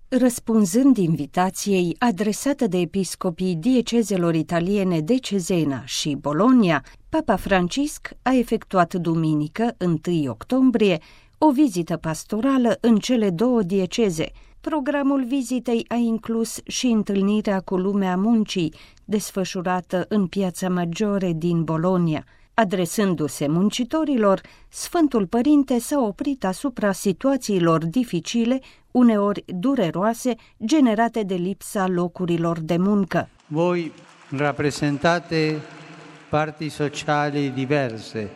Răspunzând invitației adresată de episcopii diecezelor italiene de Cesena și Bologna, Papa Francisc a efectuat duminică, 1 octombrie, o vizită pastorală în cele două dieceze. Programul vizitei a inclus și întâlnirea cu lumea muncii, desfășurată în Piața Maggiore din Bologna. Adresându-se muncitorilor, Sfântul Părinte s-a oprit asupra situațiilor dificile, uneori dureroase, generate de lipsa locurilor de muncă. Voi rappresentate parti sociali diverse,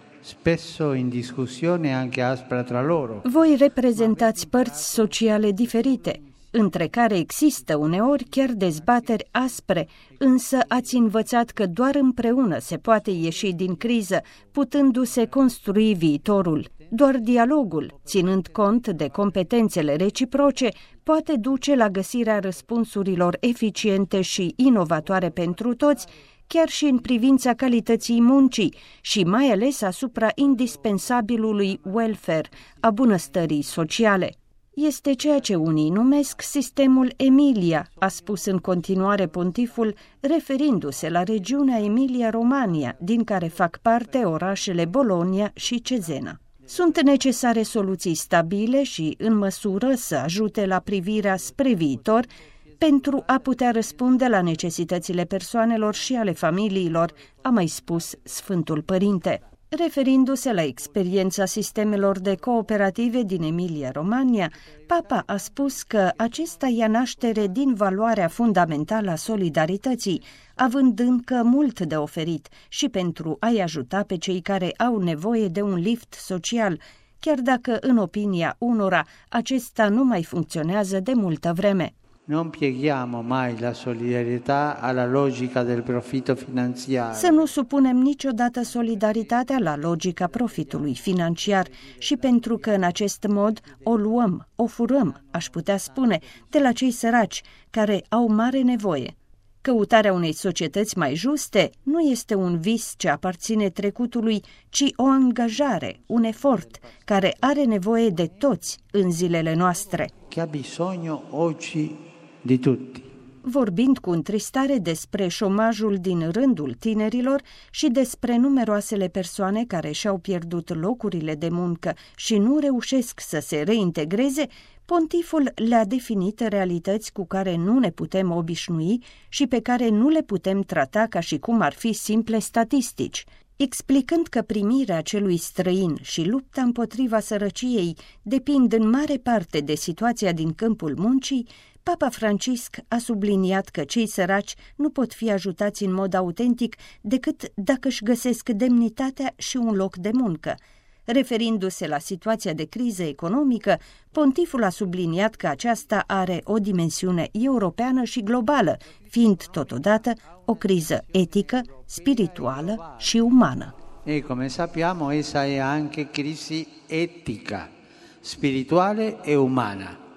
spesso in discussione anche aspra tra loro. Voi reprezentați părți sociale diferite, între care există uneori chiar dezbateri aspre, însă ați învățat că doar împreună se poate ieși din criză, putându-se construi viitorul. Doar dialogul, ținând cont de competențele reciproce, poate duce la găsirea răspunsurilor eficiente și inovatoare pentru toți, chiar și în privința calității muncii și mai ales asupra indispensabilului welfare, a bunăstării sociale. Este ceea ce unii numesc sistemul Emilia, a spus în continuare pontiful, referindu-se la regiunea Emilia-Romagna, din care fac parte orașele Bologna și Cesena. Sunt necesare soluții stabile și în măsură să ajute la privirea spre viitor pentru a putea răspunde la necesitățile persoanelor și ale familiilor, a mai spus Sfântul Părinte. Referindu-se la experiența sistemelor de cooperative din Emilia-Romagna, Papa a spus că acesta ia naștere din valoarea fundamentală a solidarității, având încă mult de oferit și pentru a-i ajuta pe cei care au nevoie de un lift social, chiar dacă, în opinia unora, acesta nu mai funcționează de multă vreme. Non pieghiamo mai la solidarietà alla logica del profitto finanziario. Să nu supunem niciodată solidaritatea la logica profitului financiar și pentru că în acest mod o luăm, o furăm, aș putea spune, de la cei săraci care au mare nevoie. Căutarea unei societăți mai juste nu este un vis ce aparține trecutului, ci o angajare, un efort care are nevoie de toți în zilele noastre. Che ha bisogno oggi di tutti. Vorbind cu întristare despre șomajul din rândul tinerilor și despre numeroasele persoane care și-au pierdut locurile de muncă și nu reușesc să se reintegreze, pontiful le-a definit realități cu care nu ne putem obișnui și pe care nu le putem trata ca și cum ar fi simple statistici. Explicând că primirea celui străin și lupta împotriva sărăciei depind în mare parte de situația din câmpul muncii, Papa Francisc a subliniat că cei săraci nu pot fi ajutați în mod autentic decât dacă își găsesc demnitatea și un loc de muncă. Referindu-se la situația de criză economică, pontiful a subliniat că aceasta are o dimensiune europeană și globală, fiind totodată o criză etică, spirituală și umană. E come sappiamo essa è anche crisi etica, spirituale e umana.